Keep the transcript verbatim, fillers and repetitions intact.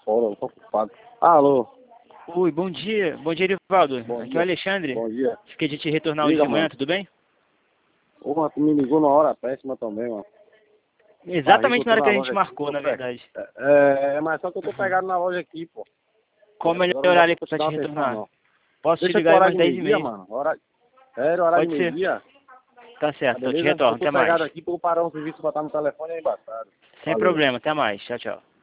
fora, eu tô ocupado. Alô? Oi, bom dia. Bom dia, Erivaldo. Bom Aqui dia. é o Alexandre. Bom dia. Fiquei de te retornar Diga, hoje de manhã, mano. tudo bem? Ô, tu me ligou na hora péssima também, mano. Exatamente Barriga, na eu tô hora que na a gente loja aqui, marcou, tô na pe... verdade. É, é, mas só que eu tô pegado na loja aqui, pô. Qual o melhor Agora não dá horário pra te pra dar te uma atenção, retornar? não. Posso te Deixa pro ligar aí umas horário de dez e meio-dia, meia. mano. Horário... É, horário Pode de ser. meio-dia. Tá Tá certo, eu te beleza? Eu retorno. tô Até mais. pegado aqui, vou parar um serviço pra estar no telefone aí embaçado. Sem Valeu. problema, até mais. Tchau, tchau.